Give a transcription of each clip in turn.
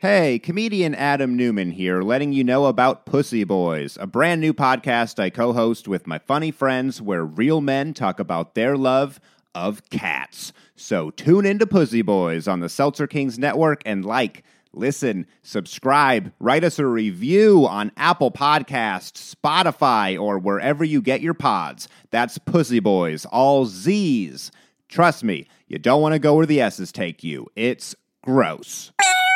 Hey, comedian Adam Newman here, letting you know about Pussy Boys, a brand new podcast I co-host with my funny friends where real men talk about their love of cats. So tune into Pussy Boys on the Seltzer Kings Network and listen, subscribe, write us a review on Apple Podcasts, Spotify, or wherever you get your pods. That's Pussy Boys, all Z's. Trust me, you don't want to go where the S's take you. It's gross.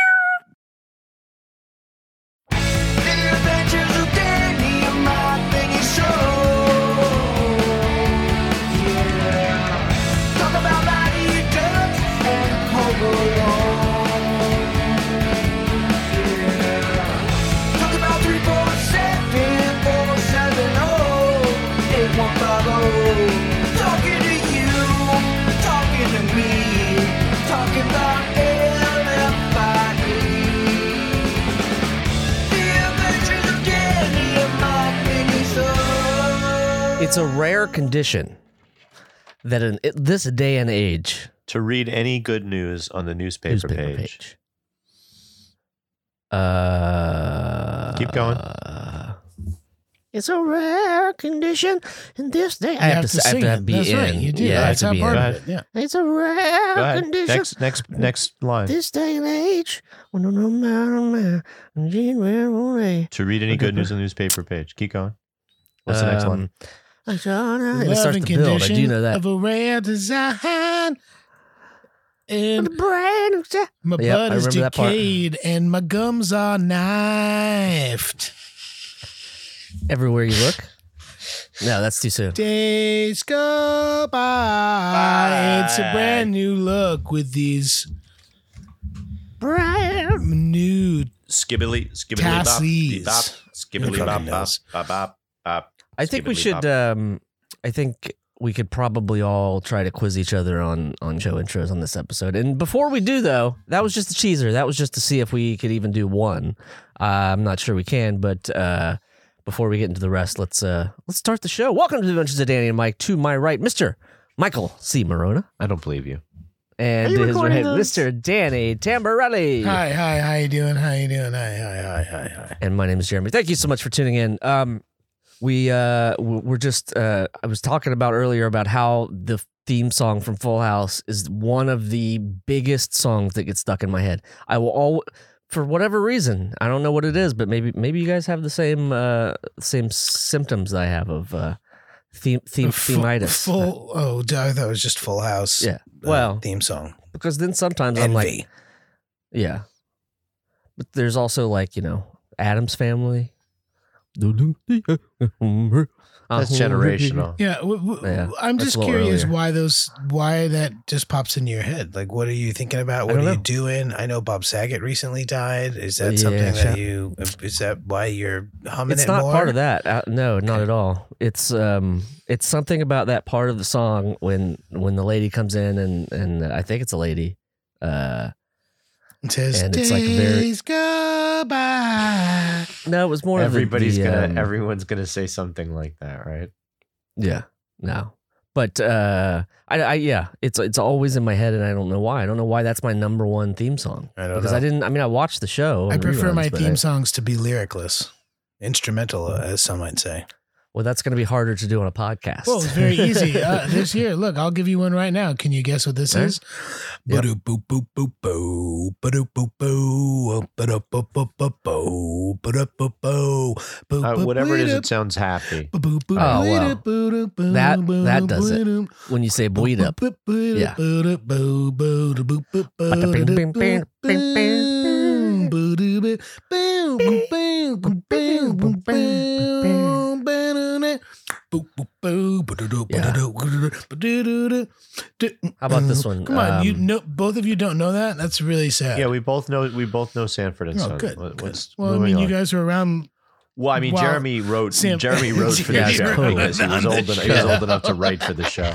It's a rare condition that in this day and age to read any good news on the newspaper page. Keep going. It's a rare condition in this day. I have to sing it. That's right. You do. Yeah, That's how part in. of it. Yeah. It's a rare condition. Next line. This day and age. To read any good news on the newspaper page. Keep going. What's the next line? It starts to build. I do know that. Of a rare design. And my blood is decayed and my gums are knifed. Everywhere you look? No, that's too soon. Days go by. It's a brand new look with these brand new skibbly tassies. bop, skibbly bop, bop. I think we should. I think we could probably all try to quiz each other on show intros on this episode. And before we do, though, that was just a teaser. That was just to see if we could even do one. I'm not sure we can, but before we get into the rest, let's start the show. Welcome to the Adventures of Danny and Mike. To my right, Mr. Michael C. Morona. I don't believe you. And to his right, Mr. Danny Tamborelli. Hi, how you doing? Hi. And my name is Jeremy. Thank you so much for tuning in. We're just I was talking about earlier about how the theme song from Full House is one of the biggest songs that gets stuck in my head. I will for whatever reason, I don't know what it is, but maybe you guys have the same symptoms that I have of themeitis. I thought it was just Full House. Yeah. Well, theme song. Because then sometimes Envy. I'm like, yeah. But there's also Addams Family. That's generational. Yeah, I'm just curious why that just pops into your head. Like, what are you thinking about? What are you doing? I know Bob Saget recently died. Is that something that is that why you're humming it's it more? It's not part of that. No, not at all. It's something about that part of the song when the lady comes in and I think it's a lady. It says, and it's days go by. No, it was more everyone's gonna say something like that, right? Yeah, no. But it's always in my head and I don't know why. I don't know why that's my number one theme song. I watched the show. I prefer my theme songs to be lyricless. Instrumental, as some might say. Well, that's going to be harder to do on a podcast. Well, it's very easy. This here, look, I'll give you one right now. Can you guess what this is? Yep. Whatever it is, it sounds happy. Oh, well. That does it. When you say buoyed up. Yeah. How about this one? Come on, both of you don't know that? That's really sad. Yeah, we both know Sanford and Son. Good. You guys were around. Well, I mean, Jeremy wrote for the show because he was old enough to write for the show.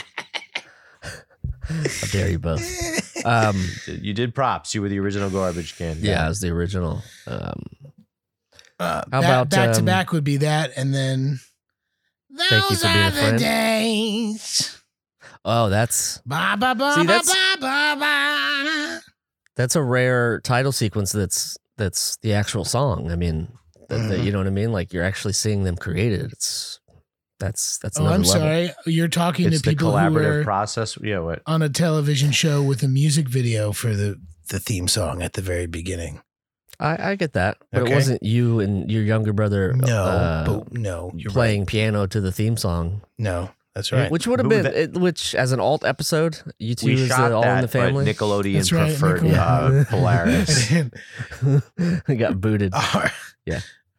How dare you both? You did props. You were the original garbage can. Yeah, I was the original. How about back to back would be that, and then Thank You for Being a Friend. Days. Oh, that's ba ba ba See, ba that's- ba ba ba. That's a rare title sequence. That's the actual song. I mean, you know what I mean? Like you're actually seeing them create it. That's Oh, I'm sorry. You're talking It's to people the who collaborative were process. Yeah, what? on a television show with a music video for the theme song at the very beginning. I get that, but Okay. it wasn't you and your younger brother. No, you're playing right. piano to the theme song. No, that's right. Which would have been, which as an alt episode, you two We is shot all that, in the family. but Nickelodeon That's right, preferred Nickelodeon. Polaris. Got booted. Yeah.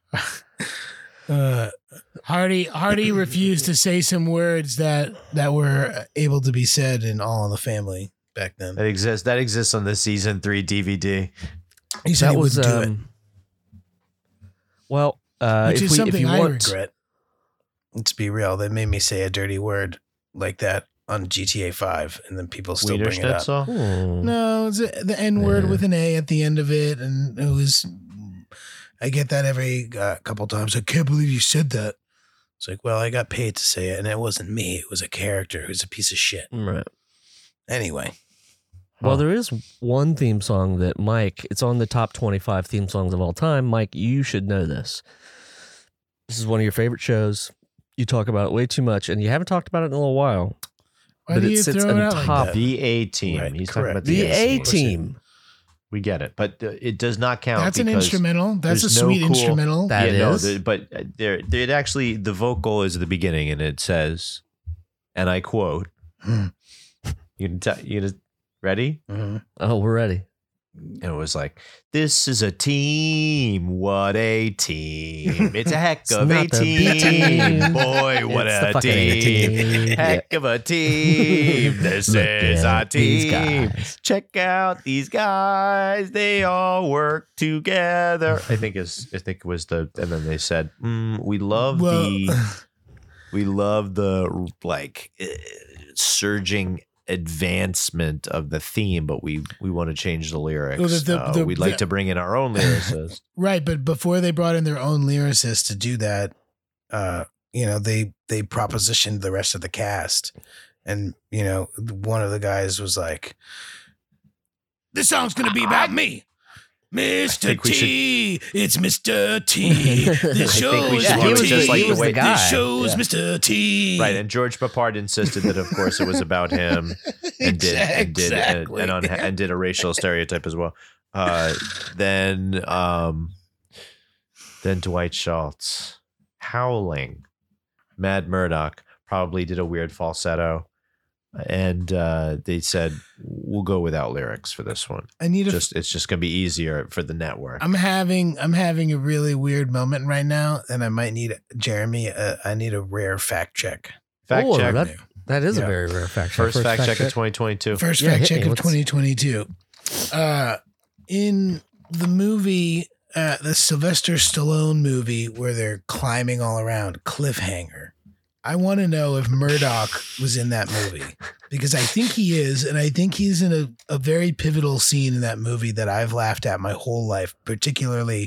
Hardy refused to say some words that were able to be said in All in the Family back then. That exists on the season 3 DVD. He said That he was wouldn't do it. Well, Which if is we, something if you I want, regret. Let's be real. They made me say a dirty word like that on GTA 5, and then people still Wiener bring it up. Schnitzel? No, it's the N word with an A at the end of it, and it was. I get that every couple times. I can't believe you said that. It's like, well, I got paid to say it, and it wasn't me. It was a character who's a piece of shit. Right. Anyway, Well, there is one theme song that Mike, it's on the top 25 theme songs of all time. Mike, you should know this. This is one of your favorite shows. You talk about it way too much, and you haven't talked about it in a little while. why But do it you sits throw on it out top. like that? The A Team. Right, He's talking correct. about The the A A Team. Team. We get it, but it does not count. That's an because instrumental. That's a there's no sweet cool- instrumental. That is. It actually, the vocal is at the beginning, and it says, and I quote, you can ready? Mhm. Oh, we're ready. And it was like, this is a team. What a team. It's a heck of a not the B team. team. Boy, what It's the a fucking A team. team. Heck of a team. This Look is at a these team. guys. Check out these guys. They all work together. I think it was and then they said, we love the like surging advancement of the theme, but we want to change the lyrics. Well, we'd like to bring in our own lyricist. Right, but before they brought in their own lyricist to do that, they propositioned the rest of the cast, and one of the guys was like, "This song's gonna be about me, Mr. T. It's Mr. T. This show is he was Mr. just like T. the way- guy. This show's Yeah. Mr. T. Right, and George Papard insisted that, of course, it was about him, and Exactly. did a racial stereotype as well. Then Dwight Schultz, howling, Mad Murdock probably did a weird falsetto, and they said we'll go without lyrics for this one. I need It's just gonna be easier for the network. I'm having a really weird moment right now, and I might need Jeremy. I need a rare fact check. Fact Oh, check. That is Yeah. a very rare fact check. First fact check of 2022. First Yeah, fact hit check me. of What's- 2022. In the movie, the Sylvester Stallone movie where they're climbing all around, Cliffhanger, I want to know if Murdoch was in that movie, because I think he is, and I think he's in a very pivotal scene in that movie that I've laughed at my whole life, particularly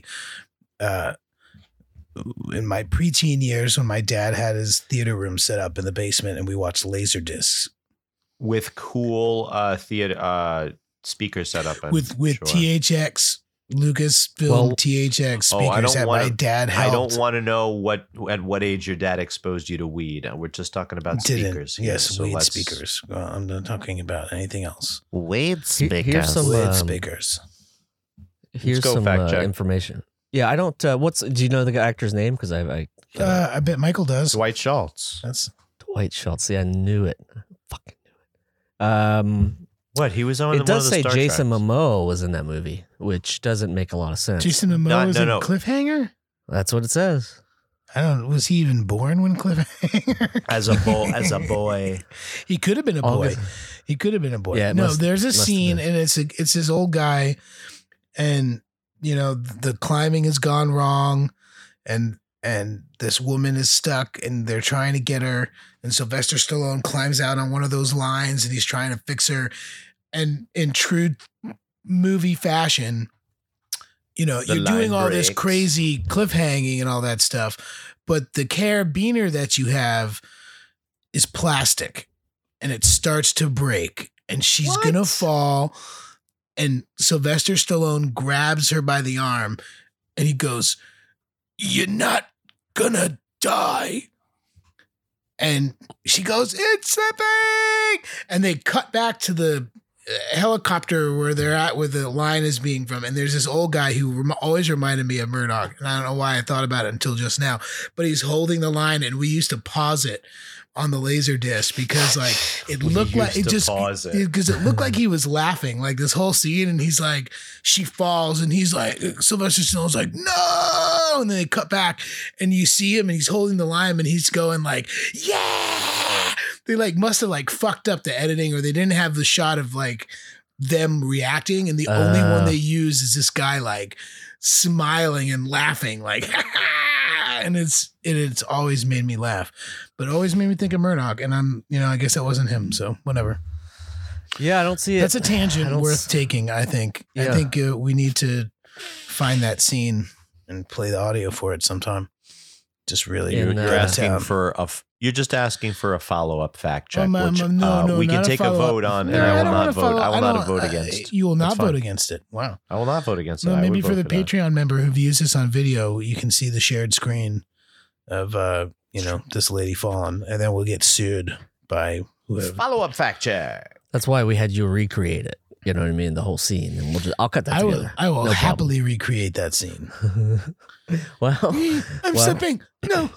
in my preteen years when my dad had his theater room set up in the basement and we watched Laserdiscs With cool theater speaker setup. I'm with sure. THX. Lucasfilm Well- THX Oh, I speakers don't that wanna- my dad I helped. don't want to know at what age your dad exposed you to weed. We're just talking about speakers. here, Yes, so weed let's- speakers. I'm not talking about anything else. Weed Here's some Weed speakers. here's go some fact check. information. Yeah, I don't. Do you know the actor's name? Because I I bet Michael does. Dwight Schultz. That's Dwight Schultz. See, I knew it. I fucking knew it. What, he was on It one does of the say Star Jason Treks. Momoa was in that movie, which doesn't make a lot of sense. Jason Momoa was in no. Cliffhanger. That's what it says. I don't. Was he even born when Cliffhanger? as a boy. He could have been a boy. August- He could have been a boy. Yeah, it no, must- there's a must have scene, been. and it's this old guy, and the climbing has gone wrong, and this woman is stuck, and they're trying to get her, and Sylvester Stallone climbs out on one of those lines, and he's trying to fix her, and in true movie fashion, you're line doing all this breaks. crazy cliffhanging and all that stuff, but the carabiner that you have is plastic, and it starts to break, and she's gonna fall, And Sylvester Stallone grabs her by the arm and he goes, "You're not gonna die." And she goes, "It's slipping." And they cut back to the helicopter where they're at, where the line is being from. And there's this old guy who always reminded me of Murdoch. And I don't know why I thought about it until just now, but he's holding the line and we used to pause it on the laser disc because like it looked like it just because it looked like he was laughing like this whole scene, and he's like, she falls and he's like, Sylvester Stallone's like, "No," and then they cut back and you see him and he's holding the line and he's going like, "Yeah." They like must have like fucked up the editing, or they didn't have the shot of like them reacting, and the only one they use is this guy like smiling and laughing like and it's always made me laugh, but always made me think of Murdoch. And I guess that wasn't him, so whatever. Yeah, I don't see it. That's a tangent worth taking, I think. Yeah. I think we need to find that scene and play the audio for it sometime. Just really, you're asking for you're just asking for a follow-up fact check, which we can take a vote on, and I will not vote. I will not vote against. You will not vote against it. Wow. I will not vote against it. No, maybe for the Patreon member who views this on video, you can see the shared screen of this lady falling, and then we'll get sued by whoever. Follow-up fact check. That's why we had you recreate it. You know what I mean? The whole scene, and I'll cut that together. I will happily recreate that scene. Well, I'm slipping. No.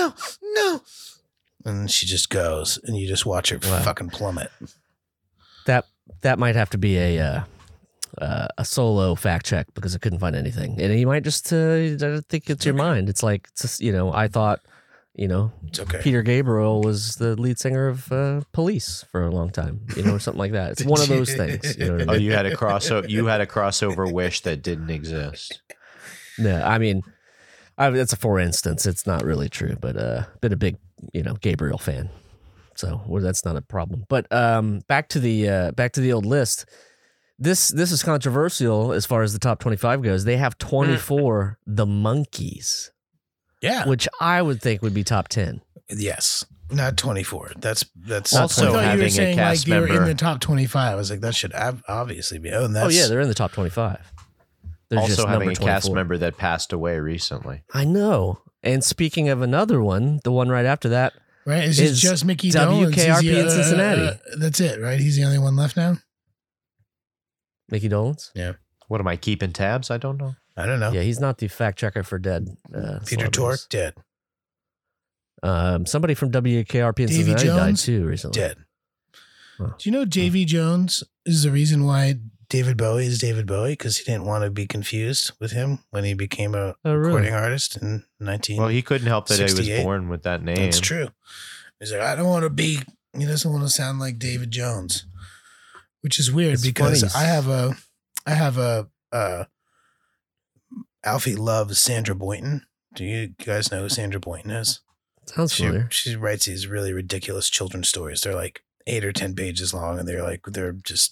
And she just goes, and you just watch her fucking plummet. That might have to be a solo fact check because I couldn't find anything, and you might just I think it's your mind. It's like I thought it's okay. Peter Gabriel was the lead singer of Police for a long time, or something like that. It's one of those things. You know what I mean? Oh, you had a crossover. You had a crossover wish that didn't exist. No, I mean, that's a for instance. It's not really true, but been a big Gabriel fan, so that's not a problem. But back to the old list. This is controversial as far as the top 25 goes. They have 24 The Monkees. Yeah, which I would think would be top 10. Yes, not 24. That's also having you were saying a cast member in the top 25. I was like, that should obviously be. Oh yeah, they're in the top 25. They're also just having a cast member that passed away recently. I know. And speaking of another one, the one right after that, right? Is it just Mickey Dolenz? WKRP in Cincinnati. That's it, right? He's the only one left now. Mickey Dolenz? Yeah. What am I keeping tabs? I don't know. Yeah, he's not the fact checker for dead. Peter Tork, dead. Somebody from WKRP in Cincinnati died too recently. Dead. Huh. Do you know Davy Jones is the reason why David Bowie is David Bowie? Because he didn't want to be confused with him when he became a recording artist in 19. Well, he couldn't help that he was born with that name. That's true. He's like, I don't want to be. He doesn't want to sound like David Jones, which is weird because funny. I have a Alfie loves Sandra Boynton. Do you guys know who Sandra Boynton is? Sounds familiar. She writes these really ridiculous children's stories. They're like 8 or 10 pages long, and they're like really.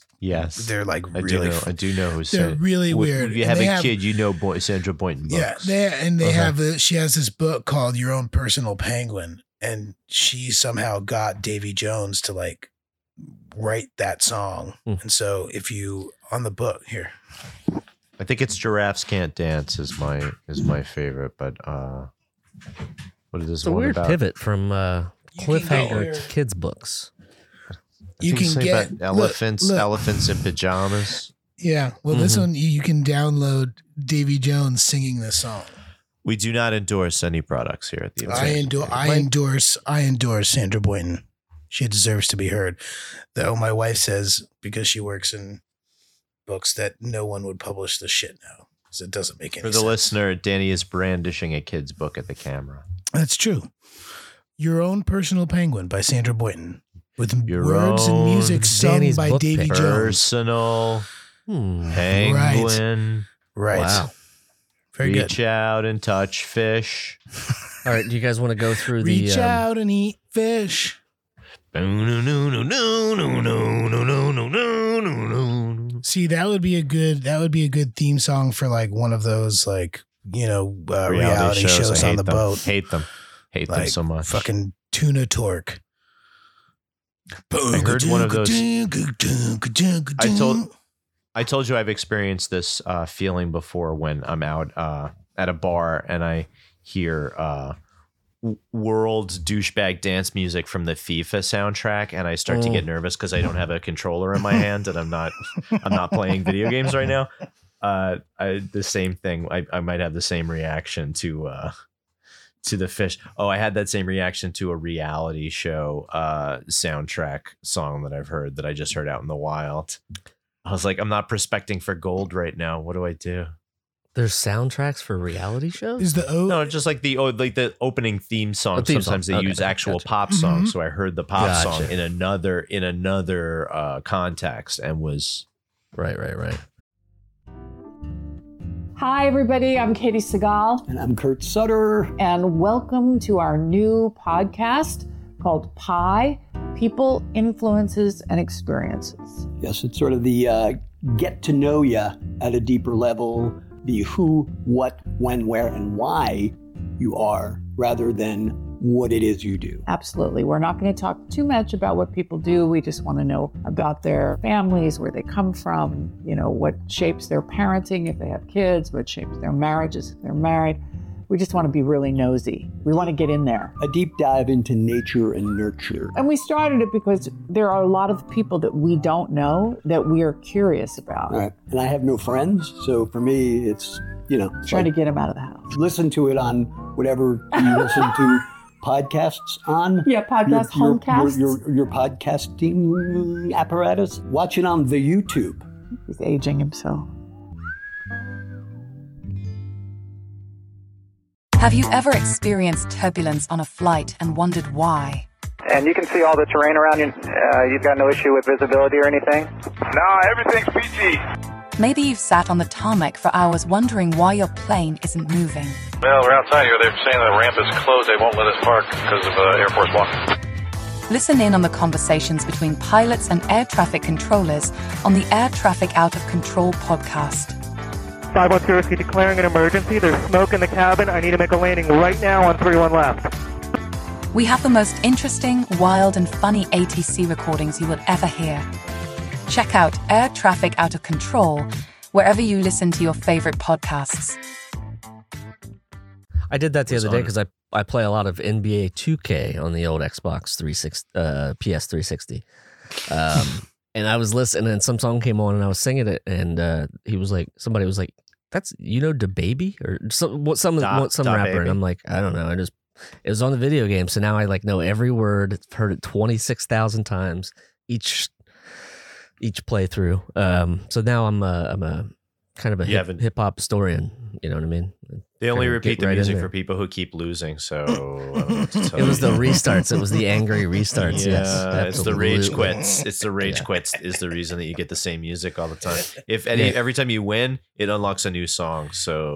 I do know who. They're really weird. If you have a kid, Sandra Boynton books. Yeah, she has this book called Your Own Personal Penguin, and she somehow got Davy Jones to like write that song. And so if you on the book here. I think it's Giraffes Can't Dance is my favorite, but what is this it's a one weird about? Pivot from cliffhanger to kids books. You can get about elephants in pajamas. Yeah, well, this one you can download Davy Jones singing this song. We do not endorse any products here at the. I endorse Sandra Boynton. She deserves to be heard. Though my wife says because she works in books that no one would publish this shit now because it doesn't make any sense. For the listener, Danny is brandishing a kid's book at the camera. That's true. Your Own Personal Penguin by Sandra Boynton with words and music sung by Davy Jones. Personal penguin. Right. Wow. Very Reach out and touch fish. All right. Do you guys want to go through Reach out and eat fish. See, that would be a good theme song for like one of those like, reality shows on the boat. Hate them so much. Fucking Tuna Torque. I heard one of those. I told you I've experienced this feeling before when I'm out at a bar and I hear world douchebag dance music from the FIFA soundtrack, and I start to get nervous because I don't have a controller in my hand and I'm not playing video games right now. The same thing. I might have the same reaction to the Fish. Oh, I had that same reaction to a reality show soundtrack song that I've heard that I just heard out in the wild. I was like, I'm not prospecting for gold right now. What do I do? There's soundtracks for reality shows? No, just like the opening theme song. Sometimes they use actual pop songs. So I heard the pop song in another context and was right. Hi, everybody. I'm Katie Segal. And I'm Kurt Sutter. And welcome to our new podcast called Pi, People, Influences, and Experiences. Yes, it's sort of the get to know you at a deeper level, the who, what, when, where, and why you are, rather than what it is you do. Absolutely. We're not going to talk too much about what people do. We just want to know about their families, where they come from, what shapes their parenting if they have kids, what shapes their marriages if they're married. We just want to be really nosy. We want to get in there. A deep dive into nature and nurture. And we started it because there are a lot of people that we don't know that we are curious about. Right. And I have no friends. So for me, it's, trying to get them out of the house. Listen to it on whatever you listen to podcasts on. Yeah, homecasts. Your podcasting apparatus. Watch it on the YouTube. He's aging himself. Have you ever experienced turbulence on a flight and wondered why? And you can see all the terrain around you. You've got no issue with visibility or anything? No, everything's peachy. Maybe you've sat on the tarmac for hours wondering why your plane isn't moving. Well, we're outside here. They're saying the ramp is closed. They won't let us park because of Air Force One. Listen in on the conversations between pilots and air traffic controllers on the Air Traffic Out of Control podcast. 510, declaring an emergency. There's smoke in the cabin. I need to make a landing right now on 31 left. We have the most interesting, wild, and funny ATC recordings you will ever hear. Check out Air Traffic Out of Control wherever you listen to your favorite podcasts. I did that the other day because I play a lot of NBA 2K on the old Xbox 360, PS360. And I was listening, and some song came on, and I was singing it, and somebody was like, "That's DaBaby or some rapper," and I'm like, I don't know, it was on the video game, so now I know every word. I've heard it 26,000 times each playthrough. So now I'm a kind of a hip hop historian. You know what I mean? They only repeat the music for people who keep losing. So I don't know what to tell it was the restarts. It was the angry restarts. Yeah, yes, it's the rage quits. It's the rage quits is the reason that you get the same music all the time. Every time you win, it unlocks a new song.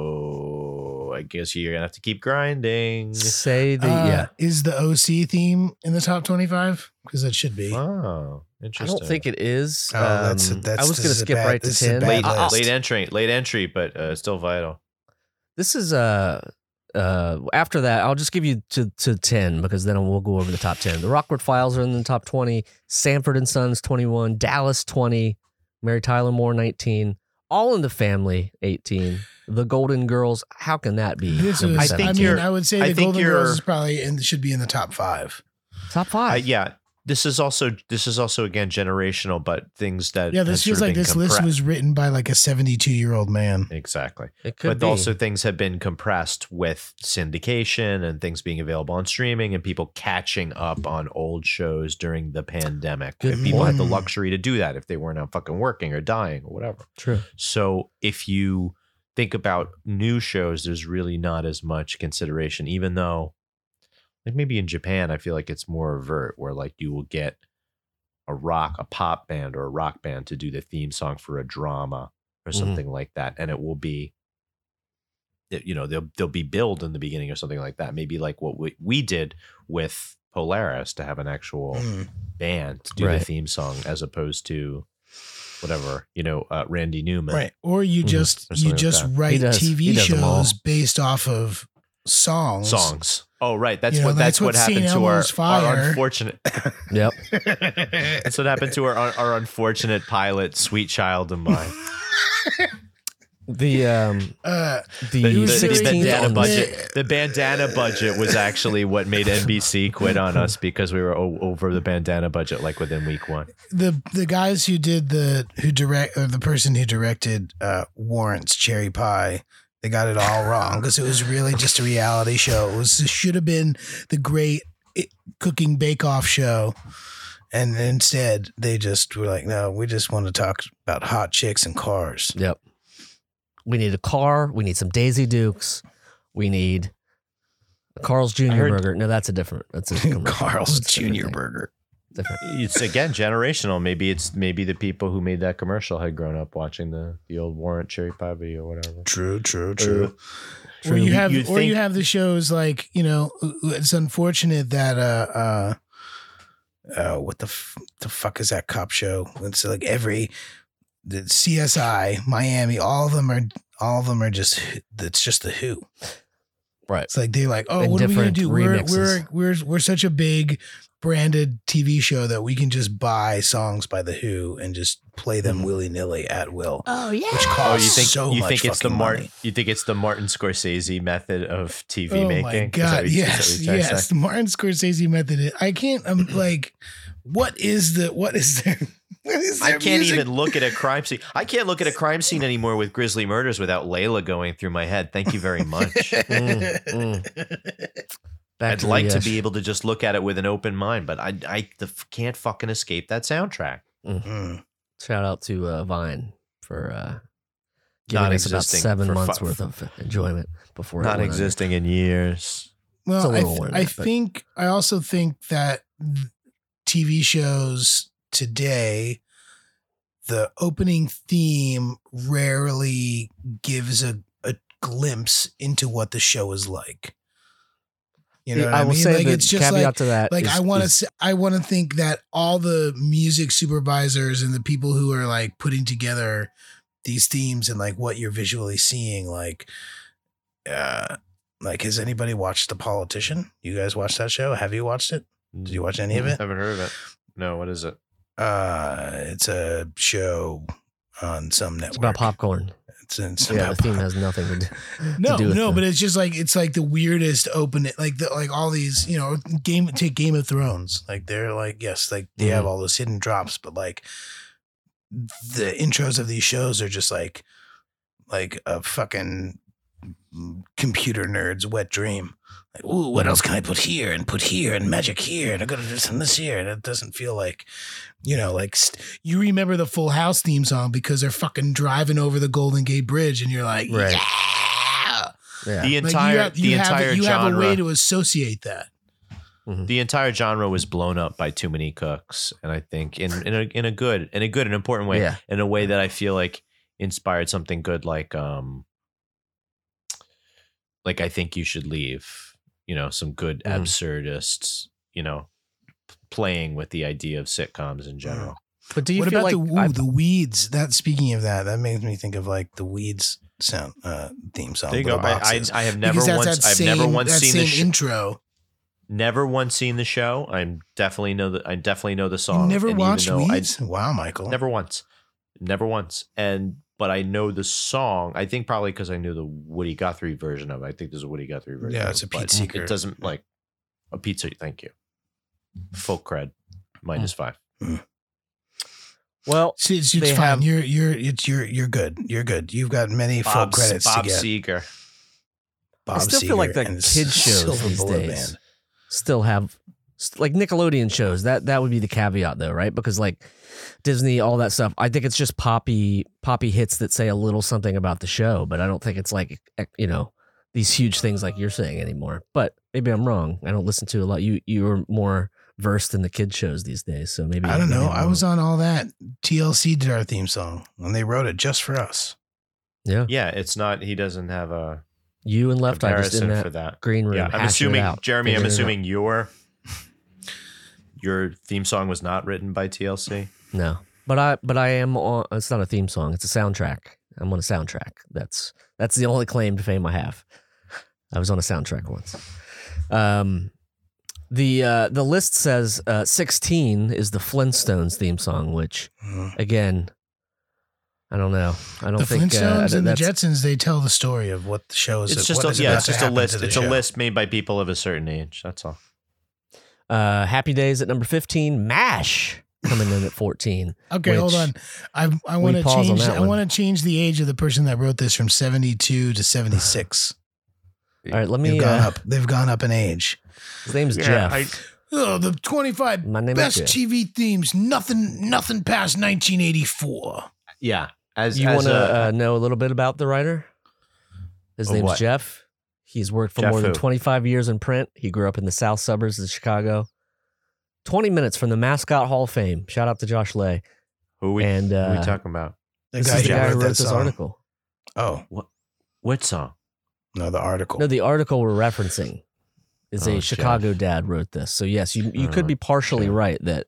So I guess you're gonna have to keep grinding. Is the OC theme in the top 25? Because it should be. Oh, interesting. I don't think it is. I was going to skip right to 10. Late entry, but still vital. This is after that, I'll just give you to 10 because then we'll go over the top 10. The Rockford Files are in the top 20, Sanford and Sons 21, Dallas 20, Mary Tyler Moore 19, All in the Family 18, The Golden Girls. How can that be? I would say The Golden Girls is probably should be in the top 5. Top 5. Yeah. This is also again generational, but things that this feels like this list was written by like a 72-year-old man. Exactly. It could but be. Also things have been compressed with syndication and things being available on streaming and people catching up on old shows during the pandemic. People had the luxury to do that if they weren't out fucking working or dying or whatever. True. So if you think about new shows, there's really not as much consideration, even though maybe in Japan, I feel like it's more overt where you will get a pop band or a rock band to do the theme song for a drama or something like that. And it will be, they'll be billed in the beginning or something like that. Maybe like what we did with Polaris to have an actual band to do the theme song as opposed to whatever, Randy Newman. Right. Or you just write TV shows based off of songs. Oh, right. That's that's what happened to our unfortunate. Yep. That's what happened to our unfortunate pilot, Sweet Child of Mine. The bandana budget was actually what made NBC quit on us because we were over the bandana budget like within week 1. The guys who did the person who directed Warrant's Cherry Pie, they got it all wrong because it was really just a reality show. It should have been the great cooking bake-off show. And instead they just were like, no, we just want to talk about hot chicks and cars. Yep. We need a car. We need some Daisy Dukes. We need a Carl's Jr. burger. No, that's a different Carl's Jr. burger. Different. It's again generational. Maybe the people who made that commercial had grown up watching the old Warrant Cherry Pie video or whatever. True. Or you have the shows like, it's unfortunate that what the fuck is that cop show? It's like the CSI, Miami, all of them are just, it's just the Who. Right. It's like, they're like, oh, what are we going to do? We're such a big branded TV show that we can just buy songs by the Who and just play them willy-nilly at will. Oh yeah. Which costs you think it's the money. You think it's the Martin Scorsese method of TV making? Oh my God. Yes. The Martin Scorsese method. I can't, I'm like, what is their I can't even look at a crime scene. I can't look at a crime scene anymore with Grisly Murders without Layla going through my head. Thank you very much. I'd like to be able to just look at it with an open mind, but I can't fucking escape that soundtrack. Mm-hmm. Shout out to Vine for giving us about 7 months worth of enjoyment before not existing in years. Well, I also think that TV shows today, the opening theme rarely gives a glimpse into what the show is like. You know what I mean? Say like, it's just caveat like, to that. Like I want to think that all the music supervisors and the people who are like putting together these themes and like what you're visually seeing, like has anybody watched The Politician? You guys watched that show? Have you watched it? Did you watch any of it? I haven't heard of it. No, what is it? It's a show on some network. It's about popcorn. The theme has nothing to do. No, but it's just like the weirdest open, like all these, take Game of Thrones. Like they're like, yes, like they have all those hidden drops, but like the intros of these shows are just like a fucking computer nerd's wet dream. Like, ooh, what else can I put here and magic here and I got to do this and this here, and it doesn't feel like, you remember the Full House theme song because they're fucking driving over the Golden Gate Bridge and you're like, right. Yeah. The entire genre. You have a way to associate that. Mm-hmm. The entire genre was blown up by Too Many Cooks, and I think in a good and important way, in a way that I feel like inspired something good, like I Think You Should Leave. Some good absurdists, playing with the idea of sitcoms in general. But do you what feel about like the Weeds? That speaking of that makes me think of like the Weeds sound theme song. There you go. I have never once seen the intro. Never once seen the show. I definitely know the song. You never watched Weeds? Wow, Michael. Never once. But I know the song. I think probably because I knew the Woody Guthrie version of it. I think there's a Woody Guthrie version. Yeah, it's a Pete Seeger. It doesn't like a pizza. Thank you. Folk cred -5. Well, it's fine. You're good. You're good. You've got many folk credits to get. Seeger. I still feel like the kid shows these days still have like Nickelodeon shows. That would be the caveat though, right? Because like Disney, all that stuff. I think it's just poppy hits that say a little something about the show, but I don't think it's like, these huge things like you're saying anymore. But maybe I'm wrong. I don't listen to a lot. You are more versed in the kid shows these days, so maybe I don't know. I was on all that. TLC did our theme song, and they wrote it just for us. Yeah, yeah. It's not. He doesn't have a you and Left Eye just in that green room. Yeah, I'm assuming Jeremy. I'm assuming your theme song was not written by TLC. No, but I am on. It's not a theme song. It's a soundtrack. I'm on a soundtrack. That's the only claim to fame I have. I was on a soundtrack once. The list says 16 is the Flintstones theme song, which again, I don't know. I don't think the Flintstones and the Jetsons, they tell the story of what the show is. It's just a list. It's a list made by people of a certain age. That's all. Happy Days at number 15. MASH coming in at 14. Okay, hold on. I want to change. I want to change the age of the person that wrote this from 72 to 76. All right, let me. They've gone up in age. His name's Jeff. The 25 best TV themes. Nothing past 1984. Yeah. You want to know a little bit about the writer? His name's Jeff. He's worked for more than 25 years in print. He grew up in the south suburbs of Chicago. 20 minutes from the Mascot Hall of Fame. Shout out to Josh Lay. Who are we talking about? This is the guy who wrote this article. Oh. What song? No, the article. No, the article we're referencing is a Chicago dad wrote this. So yes, you could be partially right that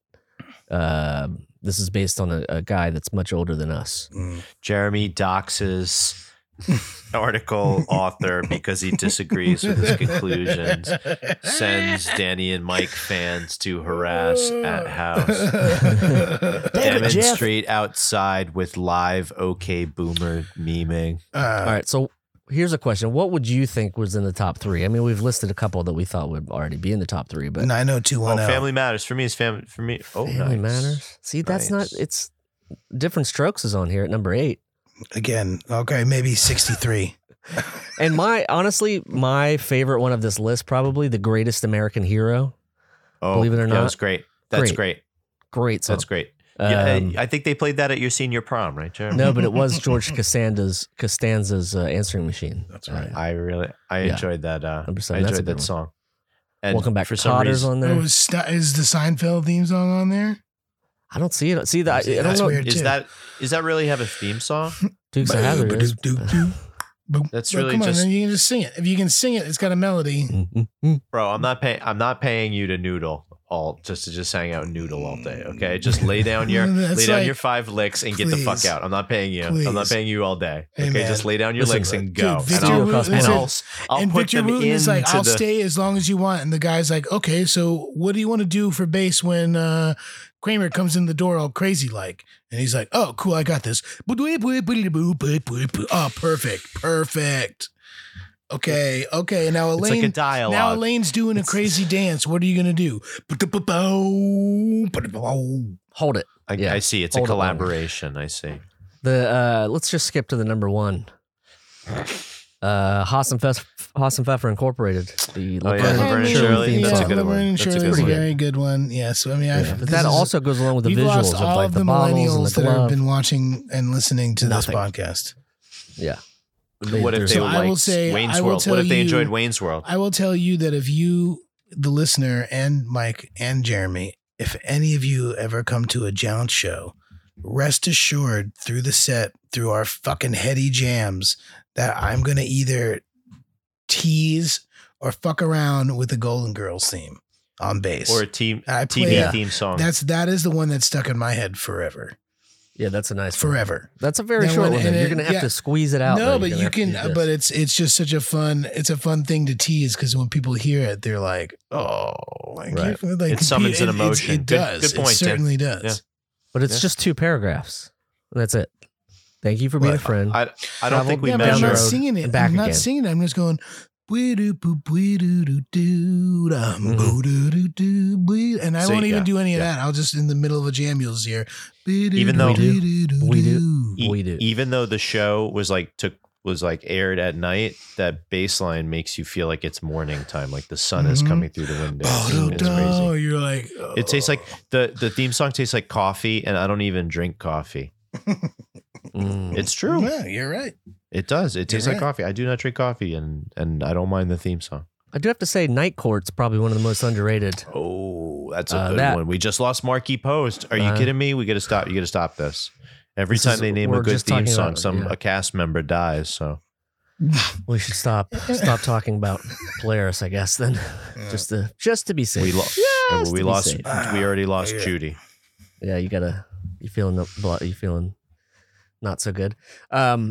this is based on a guy that's much older than us. Jeremy doxes article author because he disagrees with his conclusions, sends Danny and Mike fans to harass at house, demonstrate outside with live OK Boomer memeing. All right, so here's a question. What would you think was in the top 3? I mean, we've listed a couple that we thought would already be in the top 3, but 90210. Family Matters. For me, it's family. For me, Family Matters. See, that's not, it's Different Strokes is on here at number 8. Again, okay, maybe 63. And honestly, my favorite one of this list, probably The Greatest American Hero. Oh, believe it or not. That was great. That's great. Great song. That's great. Yeah, I think they played that at your senior prom, right, Jeremy? No, but it was George Costanza's answering machine. That's right. I enjoyed that. I enjoyed that song. And Welcome Back for Cotter's on there. Is the Seinfeld theme song on there? I don't see it. See that? I don't know. Is that really have a theme song? Dukes of Hazzard. That's really come on, just. Then you can just sing it. If you can sing it, it's got a melody. Bro, I'm not paying you to noodle just hang out and noodle all day. Okay, just lay down your your 5 licks and get the fuck out. I'm not paying you. Please. I'm not paying you all day. Okay, Hey, just lay down your licks and go. Dude, I'll put Victor them Wooten is like, into I'll stay as long as you want. And the guy's like, okay, so what do you want to do for bass when Kramer comes in the door all crazy like? And he's like, oh, cool, I got this. Oh, perfect. Okay. Now Elaine, it's like a dialogue. Now Elaine's doing a crazy dance. What are you gonna do? Hold it. I see. It's a collaboration. I see. Let's just skip to the number 1. Haas and Pfeffer Incorporated. The Laverne and Shirley. That's a good one. Laverne and Shirley's a very good one. Yes, I mean, but that also goes along with the visuals of like the bottles and the glove. That have been watching and listening to this podcast. Yeah. What if they liked Wayne's World? What if they enjoyed Wayne's World? I will tell you that if you, the listener, and Mike and Jeremy, if any of you ever come to a Jounce show, rest assured through the set, through our fucking heady jams, that I'm going to either tease or fuck around with the Golden Girls theme on bass. Or a TV theme song. That is the one that's stuck in my head forever. Yeah, that's a nice forever. One. That's a very short one. You're gonna have to squeeze it out. No, but you can. But it's just such a fun. It's a fun thing to tease because when people hear it, they're like, "Oh, like, right." It summons an emotion. It does. Good point. It certainly does. Yeah. But it's just 2 paragraphs. That's it. Thank you for being a friend. I don't think we measure. I'm not singing it. I'm not singing it. I'm just going. And I won't even do any of that. I'll just in the middle of a jam you'll hear. Even though we do. Even though the show was aired at night, that bass line makes you feel like it's morning time, like the sun is coming through the window. It's crazy. You're like, it tastes like the theme song tastes like coffee, and I don't even drink coffee. It's true. Yeah, you're right. It does. It tastes like coffee. I do not drink coffee, and I don't mind the theme song. I do have to say, Night Court's probably one of the most underrated. Oh, that's a good one. We just lost Marquis Post. Are you kidding me? We got to stop. You got to stop this. Every time they name a good theme song, a cast member dies. So we should stop talking about Polaris, I guess. Then just to be safe. We already lost Judy. Yeah, you feeling not so good.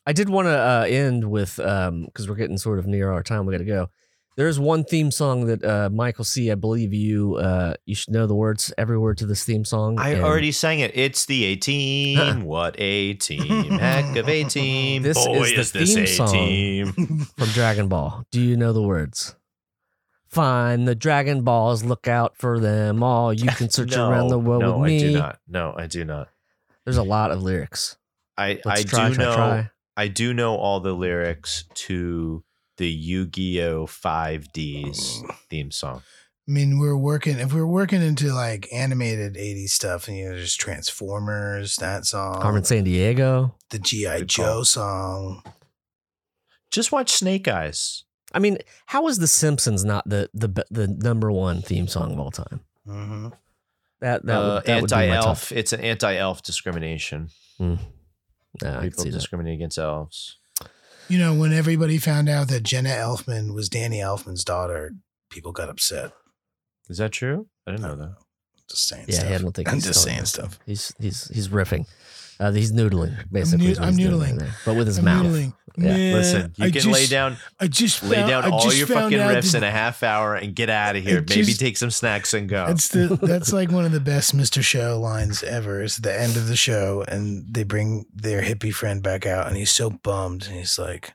I did want to end with, because we're getting sort of near our time, we got to go. There's one theme song that Michael C., I believe you should know the words, every word to this theme song. I already sang it. It's the A-Team. What a team. Heck of a team. This Boy, is the this theme A-Team. song from Dragon Ball. Do you know the words? Find the Dragon Balls, look out for them all. You can search around the world with me. I do not. No, I do not. There's a lot of lyrics. I do know all the lyrics to the Yu-Gi-Oh! 5D's theme song. I mean, if we're working into like animated 80s stuff, and there's Transformers, that song, Carmen Sandiego, the G.I. Joe song. Just watch Snake Eyes. I mean, how is The Simpsons not the number one theme song of all time? Mm-hmm. That anti-elf. It's an anti-elf discrimination. No, people discriminate against elves. When everybody found out that Jenna Elfman was Danny Elfman's daughter, people got upset. Is that true? I didn't know that. Just saying. Yeah, stuff. I don't think I'm just saying stuff. He's riffing. He's noodling, basically. I'm noodling, right, but with his mouth. Noodling. Yeah. Listen, you can lay down all your fucking riffs in a half hour and get out of here. Maybe take some snacks and go. That's like one of the best Mr. Show lines ever. Is the end of the show, and they bring their hippie friend back out, and he's so bummed, and he's like,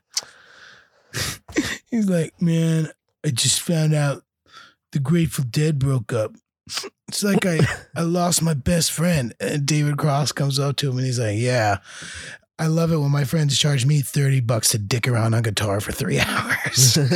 man, I just found out the Grateful Dead broke up. It's like I lost my best friend. And David Cross comes up to him and he's like, yeah, I love it when my friends charge me $30 to dick around on guitar for 3 hours. He's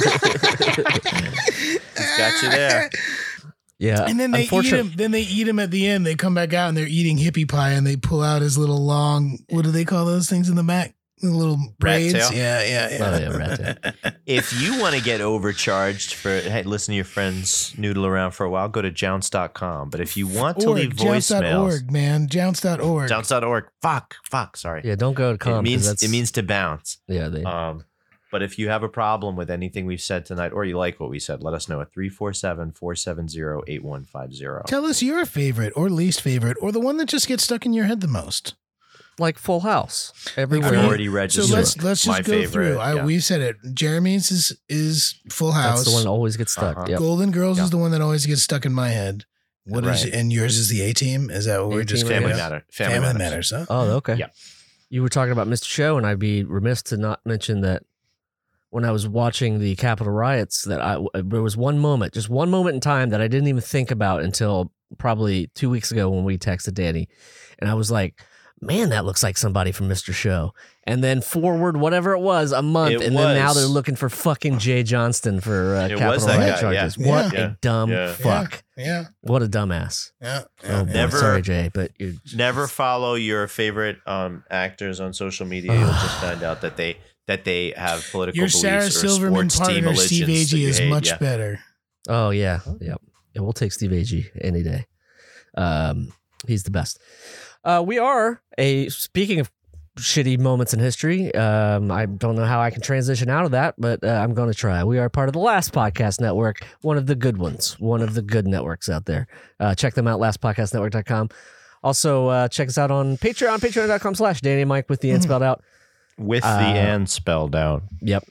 got you there. Yeah. And then they eat him at the end. They come back out and they're eating hippie pie and they pull out his little long, what do they call those things in the back? The little braids. Rat tail. Yeah. Oh, yeah, rat tail. If you want to get overcharged for listen to your friends noodle around for a while, go to jounce.com. But if you want to leave voicemails, Jounce.org, man. Jounce.org. Jounce.org. Fuck. Sorry. Yeah, don't go to com. It means to bounce. Yeah. But if you have a problem with anything we've said tonight, or you like what we said, let us know at 347-470-8150. Tell us your favorite or least favorite, or the one that just gets stuck in your head the most. Like Full House. Everywhere. Already registered. So let's just go through. We said it. Jeremy's is Full House. That's the one that always gets stuck. Yep. Golden Girls is the one that always gets stuck in my head. What is and yours is the A-Team? Is that what we're just Family Matters? Family Matters, huh? Oh, okay. Yeah. You were talking about Mr. Show, and I'd be remiss to not mention that when I was watching the Capitol riots, that there was just one moment in time that I didn't even think about until probably 2 weeks ago when we texted Danny, and I was like, man, that looks like somebody from Mr. Show. And then forward, whatever it was, a month, then now they're looking for fucking Jay Johnston for Capitol riot charges. Yeah. What a dumb fuck. Yeah. What a dumbass. Yeah. Never, sorry, Jay, but you never follow your favorite actors on social media. You'll just find out that they have political your beliefs Sarah or Silverman sports team partner, Steve Agee, is much better. Oh, yeah. Yep. Yeah, we'll take Steve Agee any day. He's the best. We are speaking of shitty moments in history. I don't know how I can transition out of that, but I'm going to try. We are part of the Last Podcast Network, one of the good ones, one of the good networks out there. Check them out, lastpodcastnetwork.com. Also, check us out on Patreon, patreon.com/Danny and Mike with the N spelled out. With the N spelled out. Yep.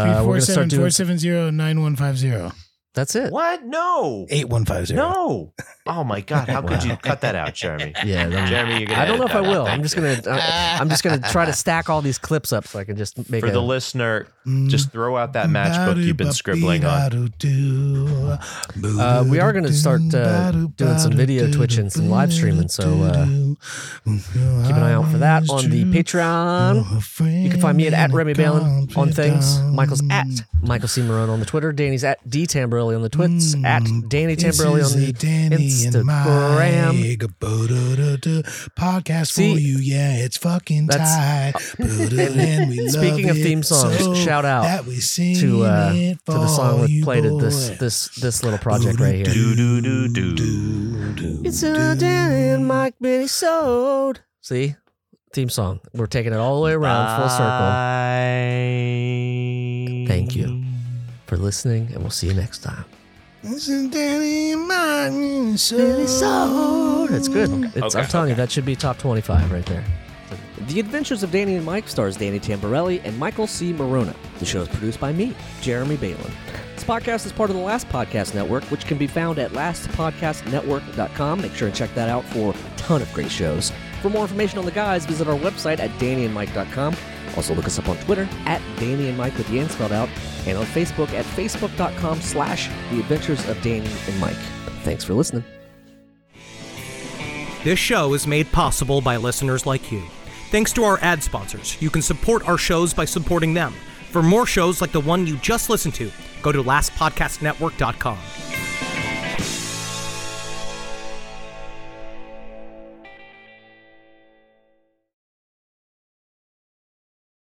347-470-9150. That's it. What? No. 8150. No. Oh my God! How could you cut that out, Jeremy? Yeah, Jeremy, you're gonna. I don't know if I will. I'm just gonna try to stack all these clips up so I can just make. For the listener, just throw out that matchbook you've been scribbling on. We are going to start doing some video twitching, some live streaming. So keep an eye out for that on the Patreon. You can find me at Remy Balin on things. Michael's at Michael C. Marone on the Twitter. Danny's at D Tamborelli on the twits. At Danny Tamborelli on the Instagram. Podcast for you, yeah, it's fucking tight. Speaking of theme songs, shout out to the song that played at this little project right here. It's a Danny and Mike Minnesota. See, theme song. We're taking it all the way around, full circle. Thank you for listening, and we'll see you next time. This is Danny and Mike Minnesota. It's good. I'm telling you, that should be top 25 right there. The Adventures of Danny and Mike stars Danny Tamborelli and Michael C. Morona. The show is produced by me, Jeremy Balin. This podcast is part of the Last Podcast Network, which can be found at lastpodcastnetwork.com. Make sure and check that out for a ton of great shows. For more information on the guys, visit our website at DannyandMike.com. Also look us up on Twitter at Danny and Mike with the N spelled out, and on Facebook at facebook.com/The Adventures of Danny and Mike. Thanks for listening. This show is made possible by listeners like you. Thanks to our ad sponsors, you can support our shows by supporting them. For more shows like the one you just listened to, go to lastpodcastnetwork.com.